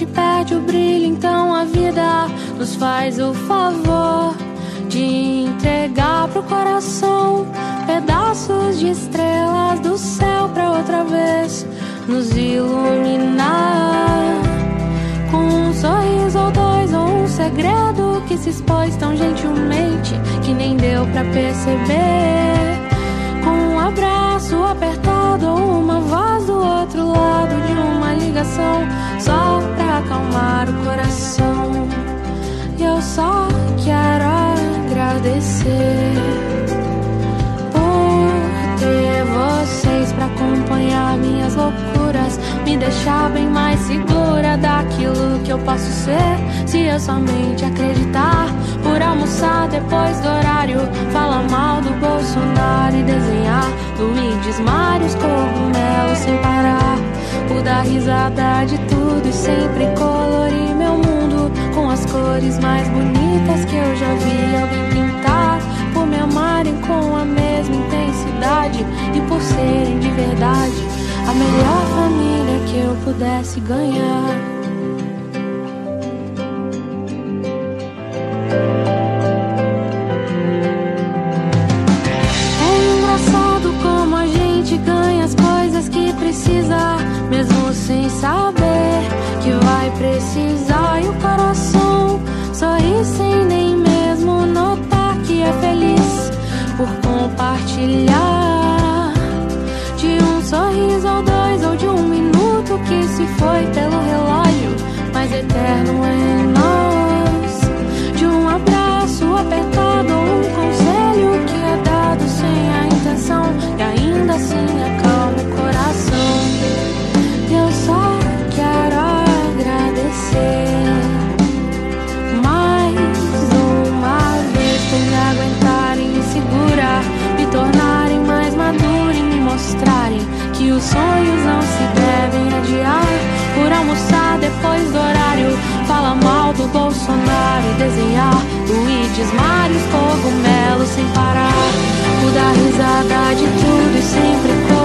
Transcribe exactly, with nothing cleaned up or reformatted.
noite perde o brilho, então a vida nos faz o favor de entregar pro coração pedaços de estrelas do céu pra outra vez nos iluminar. Com um sorriso ou dois, ou um segredo que se expôs tão gentilmente que nem deu pra perceber. Com um abraço apertado ou uma voz do outro lado de uma ligação só pra acalmar o coração. E eu só quero agradecer por ter vocês pra acompanhar minhas loucuras, me deixar bem mais segura daquilo que eu posso ser, se eu somente acreditar. Por almoçar depois do horário, falar mal do Bolsonaro e desenhar Luiz Mários cogumelos sem parar. Por dar risada de tudo e sempre colorir meu mundo com as cores mais bonitas que eu já vi alguém pintar. Por me amarem com a mesma intensidade e por serem de verdade a melhor família que eu pudesse ganhar. É engraçado como a gente ganha as coisas que precisa, mesmo sem saber que vai precisar. E o coração sorri sem nem mesmo notar que é feliz por compartilhar. De um sorriso ou dois, ou de um minuto que se foi pelo relógio, mas eterno em nós. De um abraço apertado, ou um conselho que é dado sem a intenção e ainda assim acalma o coração. Eu só quero agradecer mais uma vez por me aguentarem me segurar, me tornarem mais madura e me mostrarem que os sonhos não se devem adiar. Por almoçar depois do horário, fala mal do Bolsonaro e desenhar Luiz Mários cogumelos sem parar. Por dar risada de tudo e sempre